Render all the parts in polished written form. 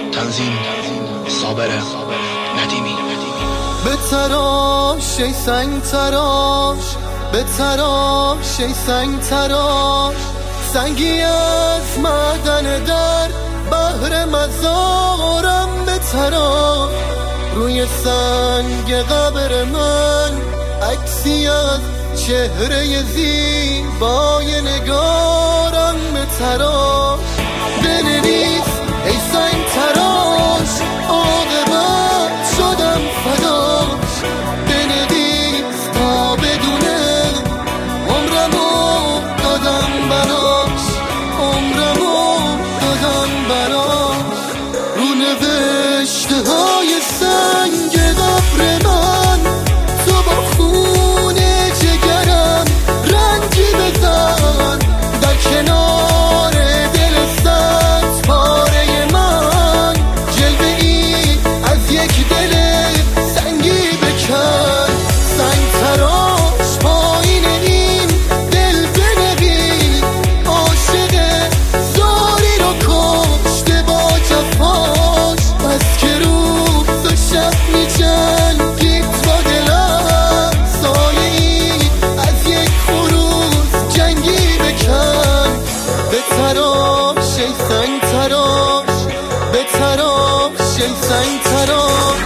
تنظیم صابر ندیمی. به تراش ای سنگ تراش، به تراش ای سنگ تراش، سنگی از معدن در بحر مزارم به تراش. روی سنگ قبر من عکسی از چهره زیبای نگارم به تراش. بنویس ای سنگ تراش، عاقبت شدم فداش. بنویس تا بدونه عمرمو دادم براش، عمرمو دادم براش. رو نوشته های سنگ قبر من تو با خون جگرم رنگی بزن. در کنار دل سنگ پاره من جلوه ای از یک دل سنگی بکن. سنگ تراش پایین این دل بنویس، عاشق زاری رو کشته با جفاش. بس که روز و شب می‌جنگید با دلم، سایه ای از یک خروس جنگی بکن. به تراش ای سنگ تراش، به تراش ای سنگ تراش.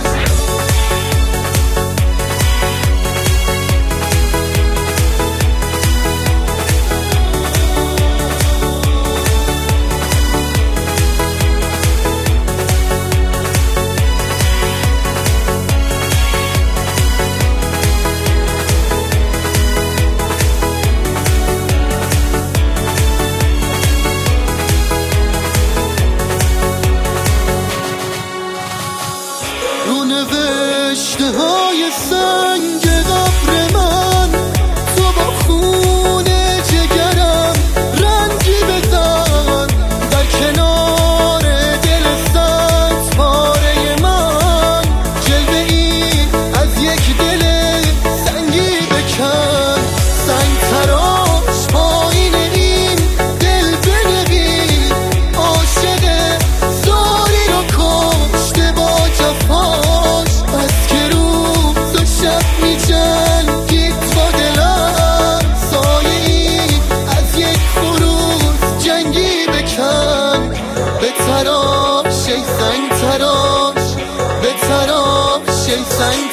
رو نوشته های سنگ قبر من تو با خون جگرم رنگی بزن. در کنار دل سنگ پاره من جلوه ای از یک دل سنگی بکن. سنگ تراش پایین این دل بنویس، عاشق زاری رو کشته با جفاش. بس که روز و شب می‌جنگید با دلم، سایه ای از یک خروس جنگی بکن. به تراش ای سنگ تراش، به تراش ای سنگ